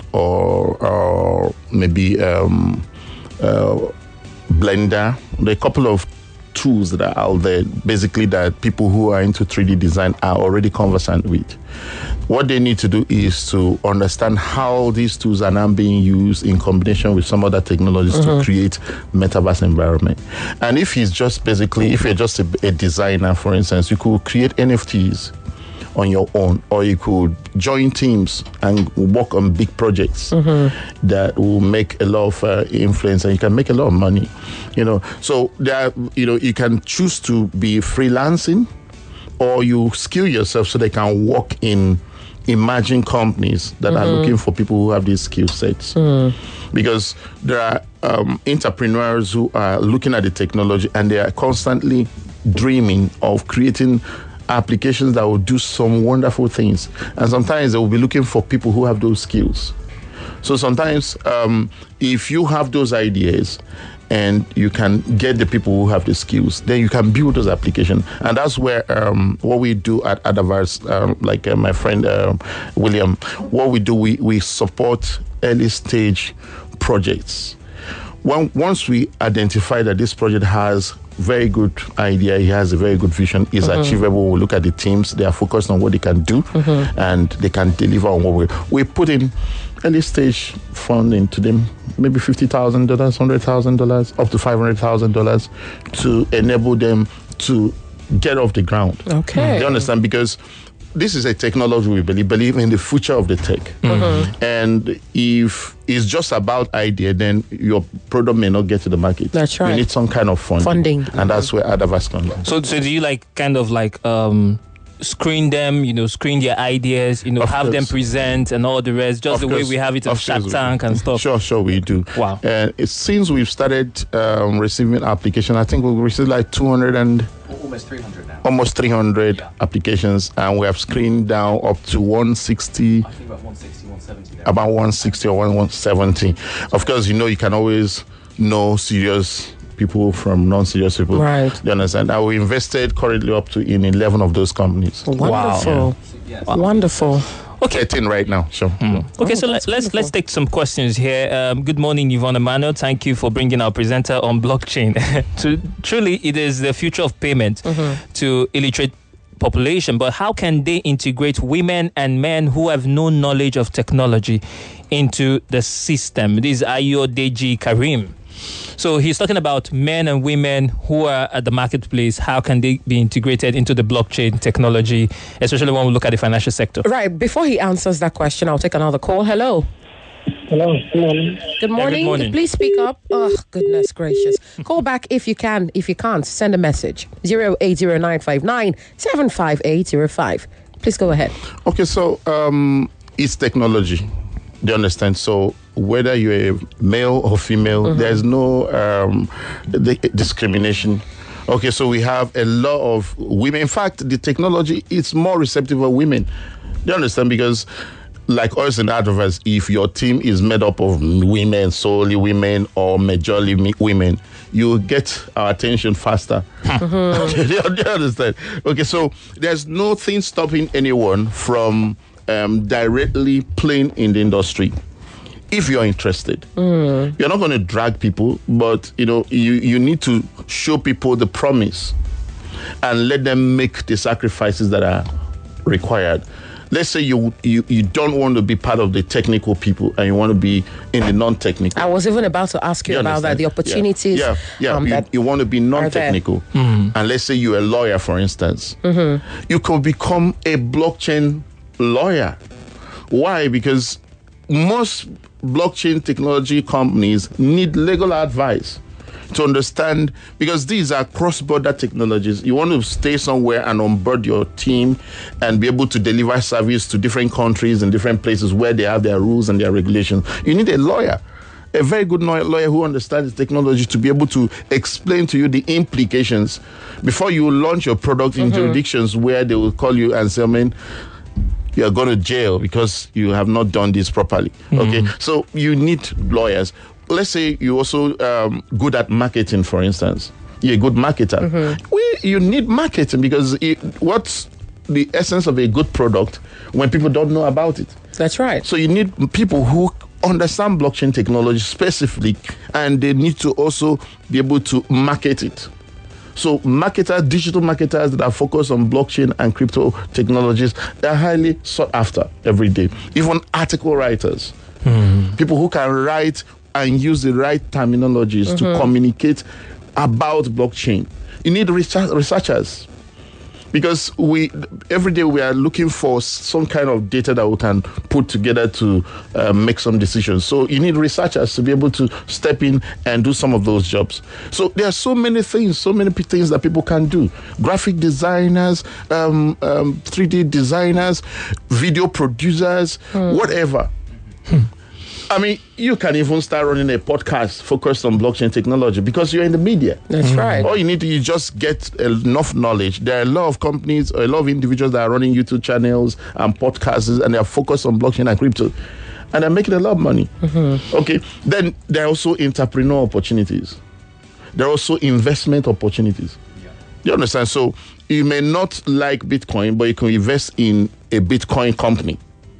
or, or maybe um, uh, Blender. There are a couple of tools that are out there, basically, that people who are into three D design are already conversant with. What they need to do is to understand how these tools are now being used in combination with some other technologies mm-hmm. to create metaverse environment. And if he's just basically, if you're just a, a designer, for instance, you could create N F Ts on your own, or you could join teams and work on big projects mm-hmm. that will make a lot of uh, influence, and you can make a lot of money, you know. So there, you know, you can choose to be freelancing, or you skill yourself so they can work in emerging companies that mm-hmm. are looking for people who have these skill sets. Mm. Because there are um, entrepreneurs who are looking at the technology, and they are constantly dreaming of creating applications that will do some wonderful things. And sometimes they will be looking for people who have those skills. So sometimes um, if you have those ideas and you can get the people who have the skills, then you can build those applications. And that's where um, what we do at Adaverse, um, like uh, my friend uh, William, what we do, we, we support early stage projects. When, once we identify that this project has very good idea, he has a very good vision, is mm-hmm. achievable, we look at the teams, they are focused on what they can do, mm-hmm. and they can deliver on what we we put in early stage funding to them, maybe fifty thousand dollars, one hundred thousand dollars, up to five hundred thousand dollars, to enable them to get off the ground. Okay. You understand? Because this is a technology we believe, believe in the future of the tech. Mm-hmm. And if it's just about idea, then your product may not get to the market. That's right. You need some kind of funding. Funding. And mm-hmm. that's where Adaverse comes in. So, so do you like kind of like um, screen them, you know, screen their ideas, you know, of have course. them present and all the rest, just of the course. way we have it in of Shark Tank and stuff? Sure, sure, we do. Wow. And uh, since we've started um, receiving applications, I think we've received like two hundred and... Almost three hundred now. Almost three hundred yeah. applications, and we have screened down up to one sixty. I think about one sixty, one seventy now. About one sixty or one seventy. Of course, you know, you can always know serious people from non-serious people. Right. You understand? And we invested currently up to in eleven of those companies. Wonderful. Wow. Yeah. Wow. Wonderful. Okay. thirteen right now. Sure. Mm. Okay, Oh, so let, let's wonderful. let's take some questions here. Um, good morning, Yvonne Emmanuel. Thank you for bringing our presenter on blockchain. to, truly, it is the future of payment mm-hmm. to illiterate population. But how can they integrate women and men who have no knowledge of technology into the system? This is Ayodeji Karim. So he's talking about men and women who are at the marketplace. How can they be integrated into the blockchain technology, especially when we look at the financial sector? Right. Before he answers that question, I'll take another call. Hello. Hello. Good morning. Good morning. good morning. Please speak up. Oh, goodness gracious. Call back if you can. If you can't, send a message. zero eight zero nine five nine seven five eight zero five. Please go ahead. Okay, so um, it's technology. Do you understand? So whether you're a male or female, mm-hmm. there's no um, the, discrimination. Okay, so we have a lot of women. In fact, the technology is more receptive for women. Do you understand? Because like us in Adaverse, if your team is made up of women, solely women, or majorly women, you get our attention faster. Mm-hmm. do, you, do you understand? Okay, so there's nothing stopping anyone from um, directly playing in the industry. If you're interested, mm. you're not going to drag people, but you know you, you need to show people the promise and let them make the sacrifices that are required. Let's say you, you you don't want to be part of the technical people and you want to be in the non-technical. I was even about to ask you, you about that, the opportunities. Yeah, yeah. yeah. Um, you, that you want to be non-technical. Mm-hmm. And let's say you're a lawyer, for instance. Mm-hmm. You could become a blockchain lawyer. Why? Because most blockchain technology companies need legal advice to understand, because these are cross-border technologies. You want to stay somewhere and onboard your team and be able to deliver service to different countries and different places where they have their rules and their regulations. You need a lawyer, a very good lawyer who understands technology to be able to explain to you the implications before you launch your product in mm-hmm. jurisdictions where they will call you and say, I mean, you're going to jail because you have not done this properly. Mm-hmm. Okay, so you need lawyers. Let's say you're also um, good at marketing, for instance. You're a good marketer. Mm-hmm. We, you need marketing because it, what's the essence of a good product when people don't know about it? That's right. So you need people who understand blockchain technology specifically, and they need to also be able to market it. So marketers, digital marketers that are focused on blockchain and crypto technologies, they're highly sought after every day. Even article writers, mm-hmm. people who can write and use the right terminologies mm-hmm. to communicate about blockchain. You need research, researchers, because we every day we are looking for some kind of data that we can put together to uh, make some decisions. So you need researchers to be able to step in and do some of those jobs. So there are so many things, so many things that people can do. Graphic designers, um, um, three D designers, video producers, mm. whatever. Hmm. I mean, you can even start running a podcast focused on blockchain technology because you're in the media. That's mm-hmm. right. All you need to you just get enough knowledge. There are a lot of companies, a lot of individuals that are running YouTube channels and podcasts, and they are focused on blockchain and crypto, and they're making a lot of money. Mm-hmm. Okay, then there are also entrepreneur opportunities. There are also investment opportunities. Yeah. You understand? So you may not like Bitcoin, but you can invest in a Bitcoin company.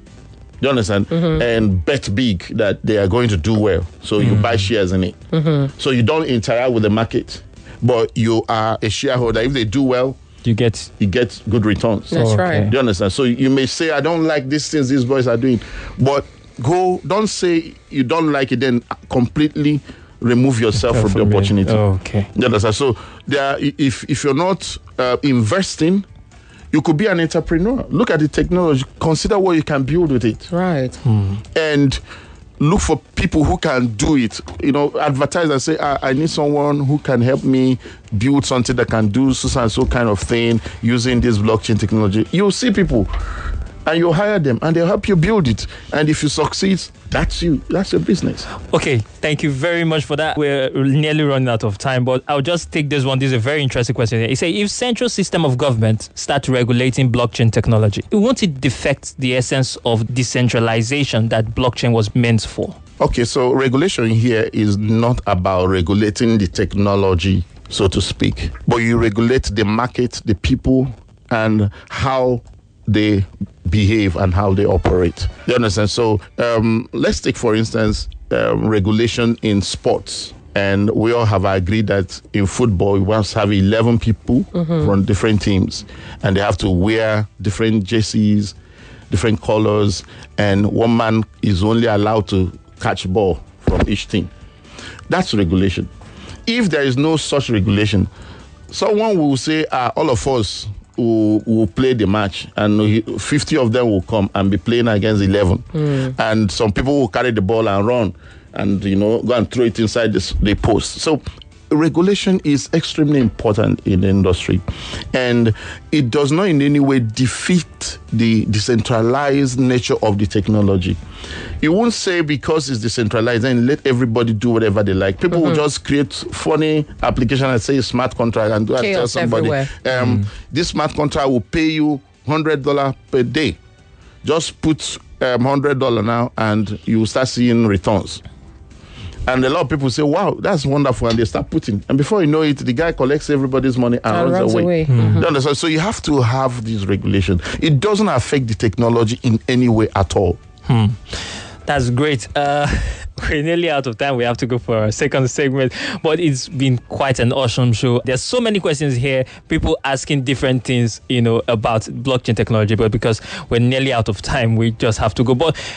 You understand? Mm-hmm. And bet big that they are going to do well. So mm-hmm. you buy shares in it. Mm-hmm. So you don't interact with the market, but you are a shareholder. If they do well, you get you get good returns. That's oh, right. Do you understand? So you may say, I don't like these things these boys are doing, but go. Don't say you don't like it, then completely remove yourself from the opportunity. Oh, okay. You understand? So there, if if you're not uh, investing, you could be an entrepreneur. Look at the technology. Consider what you can build with it. Right. Hmm. And look for people who can do it. You know, advertise and say, I, I need someone who can help me build something that can do so and so kind of thing using this blockchain technology. You'll see people and you'll hire them and they'll help you build it. And if you succeed, that's you. That's your business. Okay, thank you very much for that. We're nearly running out of time, but I'll just take this one. This is a very interesting question here. It says, if central system of government start regulating blockchain technology, won't it defect the essence of decentralization that blockchain was meant for? Okay, so regulation here is not about regulating the technology, so to speak, but you regulate the market, the people, and how they behave and how they operate. You understand? So um, let's take, for instance, um, regulation in sports. And we all have agreed that in football, we must have eleven people mm-hmm. from different teams. And they have to wear different jerseys, different colors. And one man is only allowed to catch ball from each team. That's regulation. If there is no such regulation, someone will say, ah, all of us Will, will play the match, and fifty of them will come and be playing against eleven. Mm. And some people will carry the ball and run and, you know, go and throw it inside the, the post. So regulation is extremely important in the industry, and it does not in any way defeat the decentralized nature of the technology. You won't say because it's decentralized and let everybody do whatever they like. People mm-hmm. will just create funny application and say smart contract and do and tell somebody um, mm. this smart contract will pay you one hundred dollars per day. Just put um, one hundred dollars now and you will start seeing returns. And a lot of people say, wow, that's wonderful. And they start putting. And before you know it, the guy collects everybody's money and, and runs, runs away. away. Mm-hmm. You understand? So you have to have this regulation. It doesn't affect the technology in any way at all. Hmm. That's great. Uh, we're nearly out of time. We have to go for a second segment. But it's been quite an awesome show. There's so many questions here. People asking different things, you know, about blockchain technology. But because we're nearly out of time, we just have to go. But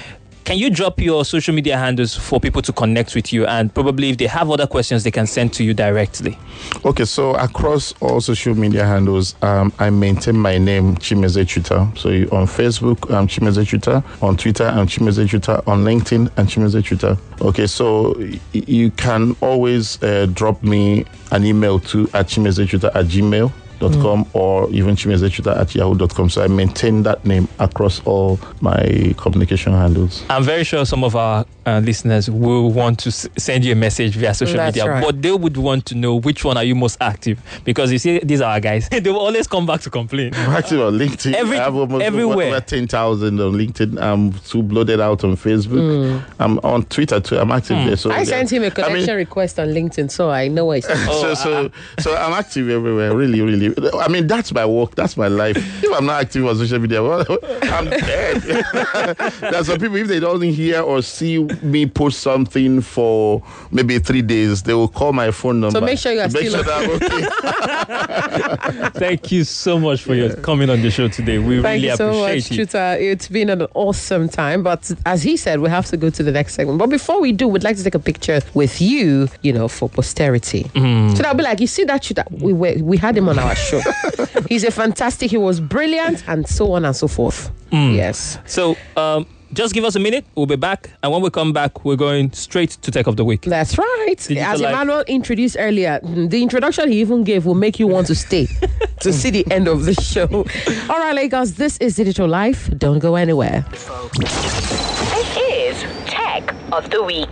can you drop your social media handles for people to connect with you, and probably if they have other questions, they can send to you directly? Okay, so across all social media handles, um, I maintain my name, Chimeze Chuta. So you, on Facebook, I'm Chimeze Chuta. On Twitter, I'm Chimeze Chuta. On LinkedIn, I'm Chimeze Chuta. Okay, so y- you can always uh, drop me an email to at chimezechuta at gmail dot com mm. or even chimezechuta at yahoo dot com. So I maintain that name across all my communication handles. I'm very sure some of our uh, listeners will want to s- send you a message via social That's media, right. but they would want to know which one are you most active, because you see, these are our guys. They will always come back to complain. I'm active on LinkedIn. Every- I have almost everywhere. over ten thousand on LinkedIn. I'm too bloated out on Facebook. Mm. I'm on Twitter too. I'm active there. So I yeah. sent him a I connection mean, request on LinkedIn, so I know I sent. Oh, so so so I'm active everywhere. Really, really. I mean, that's my work. That's my life. If I'm not active on social media, well, I'm dead. There's some people, if they don't hear or see me post something for maybe three days, they will call my phone number. So make sure you are make still sure that I'm okay. Thank you so much for your coming on the show today. We Thank really you so much, appreciate it. Chuta. It's been an awesome time, but as he said, we have to go to the next segment. But before we do, we'd like to take a picture with you, you know, for posterity. Mm. So that'll be like, you see that Chuta? We were, we had him on our show. He's a fantastic. He was brilliant, and so on and so forth. Mm. Yes. So, um, just give us a minute. We'll be back. And when we come back, we're going straight to Tech of the Week. That's right. Digital As Life. Emmanuel introduced earlier, the introduction he even gave will make you want to stay to see the end of the show. All right, Lagos, this is Digital Life. Don't go anywhere. This is Tech of the Week.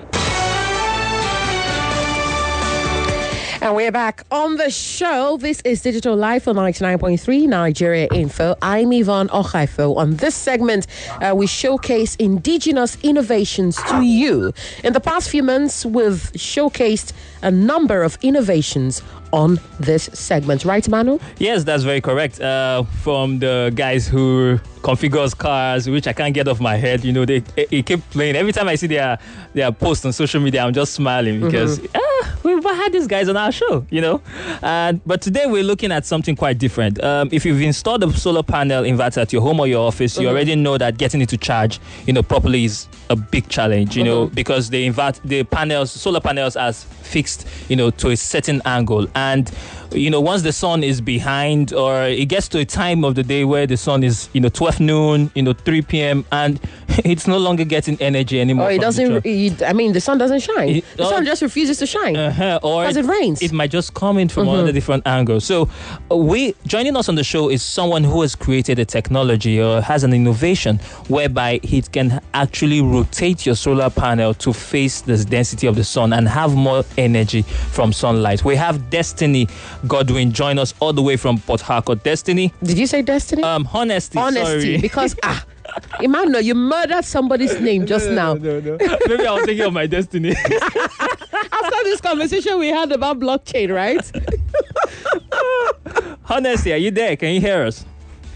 And we're back on the show. This is Digital Life on ninety-nine point three Nigeria Info. I'm Yvonne Ochaifo. On this segment, uh, we showcase indigenous innovations to you. In the past few months, we've showcased a number of innovations on this segment. Right, Manu? Yes, that's very correct. Uh, from the guys who configures cars, which I can't get off my head. You know, they, they keep playing. Every time I see their their posts on social media, I'm just smiling because mm-hmm. ah, we've had these guys on our show, you know. And but today we're looking at something quite different. Um, if you've installed a solar panel inverter at your home or your office, mm-hmm. you already know that getting it to charge, you know, properly is a big challenge, you mm-hmm. know, because the invert the panels, solar panels, are fixed, you know, to a certain angle. And, you know, once the sun is behind, or it gets to a time of the day where the sun is, you know, twelve noon, you know, three p.m. and it's no longer getting energy anymore. Or it doesn't, it, I mean, the sun doesn't shine. It, the uh, sun just refuses to shine. Uh-huh, or because it, it rains. It might just come in from mm-hmm. another different angle. So uh, we joining us on the show is someone who has created a technology or has an innovation whereby it can actually rotate your solar panel to face the density of the sun and have more energy from sunlight. We have Destiny Godwin join us all the way from Port Harcourt. Destiny. Did you say Destiny? Um, honesty. Honesty, sorry. because ah, Emmanuel, you murdered somebody's name just no, now. No, no, no. Maybe I was thinking of my destiny. After this conversation we had about blockchain, right? Honesty, are you there? Can you hear us?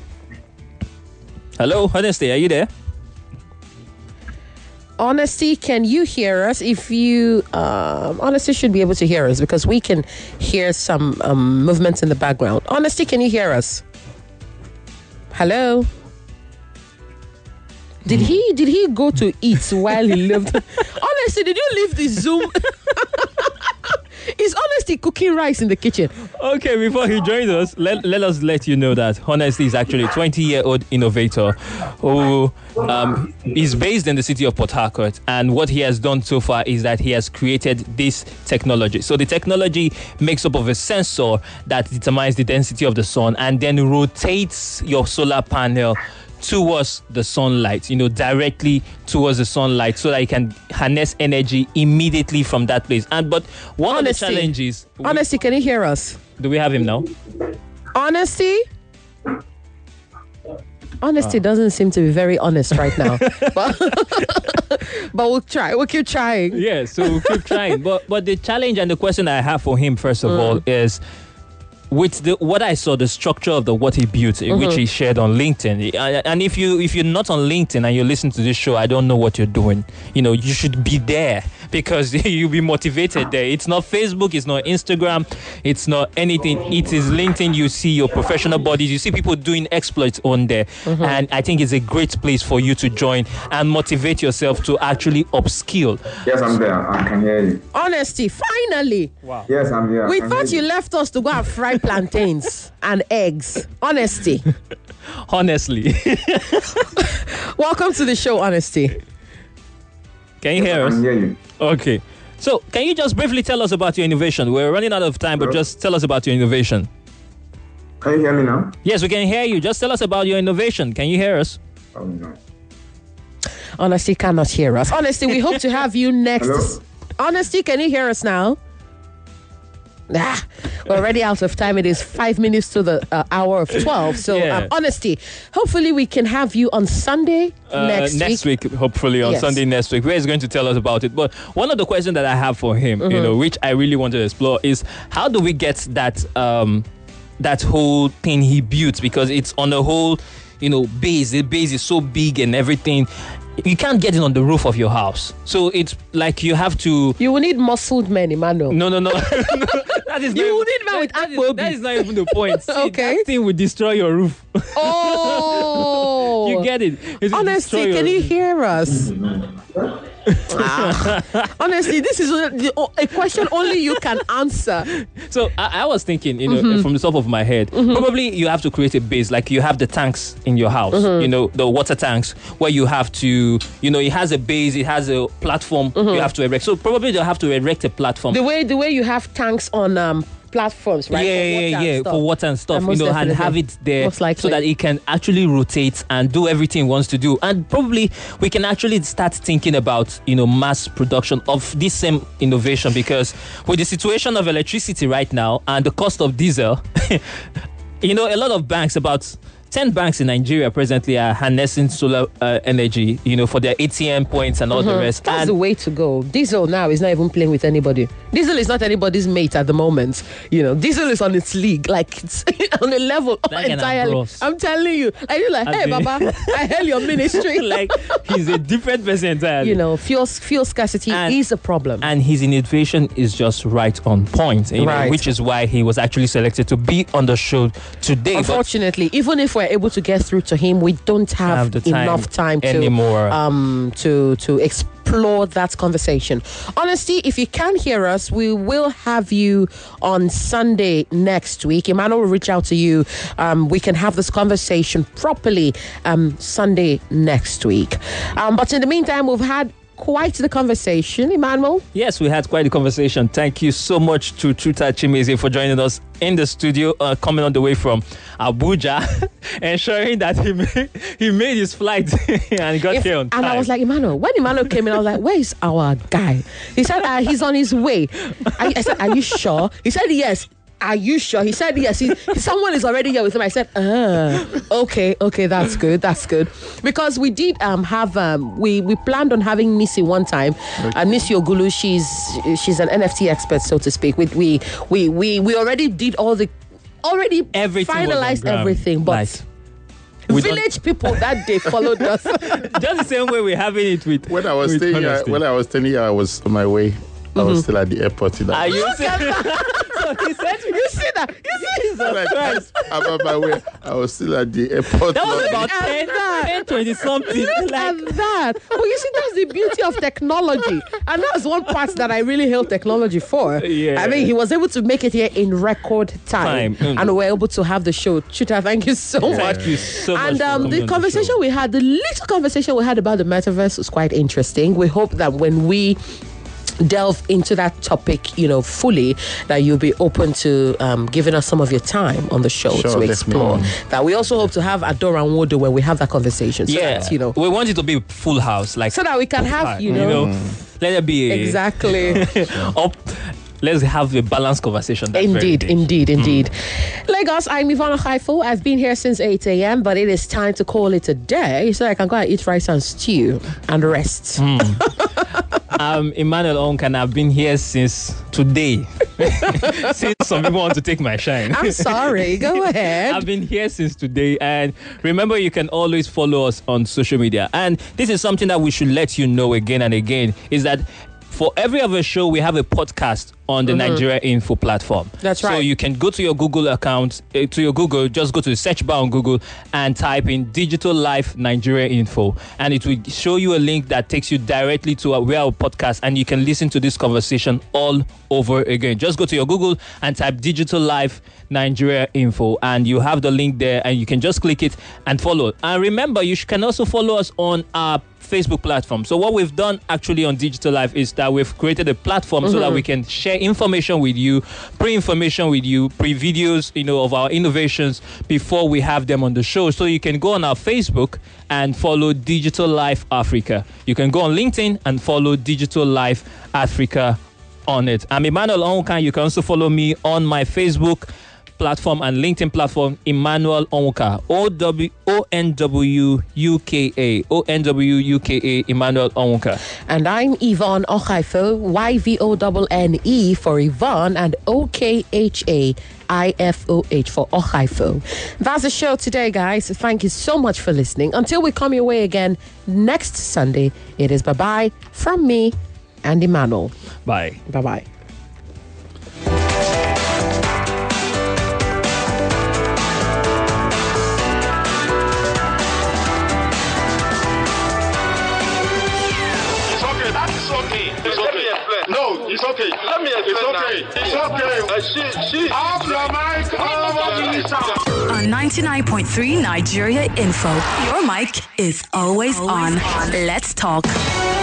Hello, Honesty, are you there? Honesty, can you hear us? If you, um, Honesty should be able to hear us because we can hear some um, movements in the background. Honesty, can you hear us? Hello? Did he did he go to eat while he lived? Honesty, did you leave the Zoom? Is Honesty cooking rice in the kitchen? Okay, before he joins us, let, let us let you know that Honesty is actually a twenty-year-old innovator who um, is based in the city of Port Harcourt. And what he has done so far is that he has created this technology. So the technology makes up of a sensor that determines the density of the sun and then rotates your solar panel towards the sunlight, you know, directly towards the sunlight so that you can harness energy immediately from that place. And but one Honesty. of the challenges... Honesty, can you hear us? Do we have him now? Honesty? Honesty Ah. doesn't seem to be very honest right now. but, but we'll try. We'll keep trying. Yeah, so we'll keep trying. But but the challenge and the question I have for him, first of Mm. all, is with the what I saw, the structure of the what he built, mm-hmm. which he shared on LinkedIn. And if you if you're not on LinkedIn and you listen to this show, I don't know what you're doing. You know, you should be there because you'll be motivated there. It's not Facebook, it's not Instagram, it's not anything. It is LinkedIn. You see your professional bodies, you see people doing exploits on there. Mm-hmm. And I think it's a great place for you to join and motivate yourself to actually upskill. Yes, I'm there. I can hear you. Honesty, finally. Wow. Yes, I'm here. We thought you left us to go and fry plantains and eggs. Honesty. Honestly. Welcome to the show, Honesty. Can you Yes, hear I us? can hear you. Okay. So, can you just briefly tell us about your innovation? We're running out of time, but Hello? just tell us about your innovation. Can you hear me now? Yes, we can hear you. Just tell us about your innovation. Can you hear us? Oh, no. Honesty cannot hear us. Honesty, we hope to have you next. Hello? Honesty, can you hear us now? Ah, we're already out of time. It is five minutes to the uh, hour of twelve. So, Yeah. um, Honesty, hopefully we can have you on Sunday Uh, next, next week. week. hopefully on Yes. Sunday next week, where he's going to tell us about it. But one of the questions that I have for him, Mm-hmm. you know, which I really want to explore, is how do we get that um that whole thing he built, because it's on a whole, you know, base. The base is so big and everything. You can't get it on the roof of your house, so it's like you have to. You will need muscled men, Emmanuel. No, no, no. That is You not, will need man with that, is, Akpo that is not even the point. See, Okay. That thing will destroy your roof. Oh, You get it. It will Honesty, destroy can your you roof. hear us? Ah. Honestly, this is a, a question only you can answer. So I, I was thinking, you know, Mm-hmm. from the top of my head, probably you have to create a base, like you have the tanks in your house, Mm-hmm. you know, the water tanks, where you have to, you know, it has a base, it has a platform you have to erect. So probably they'll have to erect a platform. Mm-hmm. The way the way you have tanks on um platforms, right? Yeah, for yeah, water and yeah, stuff. for water and stuff, And you most know, and definitely. have it there Most likely. so that it can actually rotate and do everything it wants to do. And probably we can actually start thinking about, you know, mass production of this same innovation, because with the situation of electricity right now and the cost of diesel, you know, a lot of banks, about ten banks in Nigeria presently are harnessing solar uh, energy, you know, for their A T M points and all the rest. That's And the way to go. Diesel now is not even playing with anybody. Diesel is not anybody's mate at the moment. You know, Diesel is on its league, like it's on a level That kind of entirely. bros. I'm telling you. And you're like, As hey, in- Baba, I hail your ministry. like, he's a different person entirely. you know, fuel fuel scarcity And- is a problem. And his innovation is just right on point, you know, Right. which is why he was actually selected to be on the show today. But Unfortunately, even if we're able to get through to him, we don't have, Have the time enough time to anymore. um to to explore that conversation. Honestly, if you can hear us, we will have you on Sunday next week. Emmanuel will reach out to you. Um, we can have this conversation properly um Sunday next week. Um, but in the meantime, we've had quite the conversation, Emmanuel. yes, we had quite a conversation. Thank you so much to Chuta Chimeze for joining us in the studio, uh, coming on the way from Abuja, ensuring that he made, he made his flight and got If- here on time. and I was like, Emmanuel, when Emmanuel came in, I was like, where is our guy? He said, uh, he's on his way. I, I said, are you sure? He said, yes. Are you sure? He said, yes. He, someone is already here with him. I said, ah, okay, okay, that's good, that's good. Because we did um have, um we, we planned on having Nisi one time. And Nisi Ogulu, she's she's an N F T expert, so to speak. We, we, we, we, we already did all the, already Everything was on finalized ground. everything. But Like, we don't- village people that day followed us. just the same way we're having it with. When I was with staying here, Honesty. when I was staying here, I was on my way. I was still at the airport. In that Are you Look at that. So he said, You see that? You see When I- I'm on my way. I was still at the airport. that was Not- about at ten, that. ten, twenty something. Look Like, at that. Well, you see, that's the beauty of technology. And that's one part that I really hail technology for. Yeah. I mean, he was able to make it here in record time. Time. Mm. And we were able to have the show. Chuta, thank you so much. Thank you so much And for um, coming the on the conversation show. we had, the little conversation we had about the metaverse was quite interesting. We hope that when we delve into that topic, you know, fully, that you'll be open to um, giving us some of your time on the show Sure, to explore. definitely. That we also hope to have Adora and Wodo when we have that conversation. So yeah, that, you know, we want it to be full house, like so that we can have, you know, let it be a, exactly. up. Let's have a balanced conversation. that very Indeed, day. indeed, indeed. Lagos, I'm Ivana Haifo. I've been here since eight a.m., but it is time to call it a day so I can go and eat rice and stew and rest. Um, Emmanuel Onkan, I've been here since today. Since some people want to take my shine. I'm sorry. Go ahead. I've been here since today, and remember, you can always follow us on social media. And this is something that we should let you know again and again, is that for every other show, we have a podcast on the mm-hmm. Nigeria Info platform. That's right. So you can go to your Google account, uh, to your Google, just go to the search bar on Google and type in Digital Life Nigeria Info. And it will show you a link that takes you directly to our, our podcast, and you can listen to this conversation all over again. Just go to your Google and type Digital Life Nigeria Info, and you have the link there, and you can just click it and follow. And remember, you can also follow us on our Facebook platform. So what we've done actually on Digital Life is that we've created a platform mm-hmm. so that we can share information with you, pre-information with you, pre-videos, you know, of our innovations before we have them on the show. So you can go on our Facebook and follow Digital Life Africa. You can go on LinkedIn and follow Digital Life Africa on it. I'm Emmanuel Onwuka. You can also follow me on my Facebook platform and LinkedIn platform, Emmanuel Onwuka. O W O N W U K A. O N W U K A, Emmanuel Onwuka. And I'm Yvonne Okhaifo, Y V O N N E for Yvonne, and O K H A I F O H for Okhaifo. That's the show today, guys. Thank you so much for listening. Until we come your way again next Sunday, it is bye-bye from me and Emmanuel. Bye. Bye-bye. No, it's okay. Let me explain. It's okay. It's okay. Uh, she, she, Off your mic. Off. On ninety-nine point three Nigeria Info, your mic is always on. Let's talk.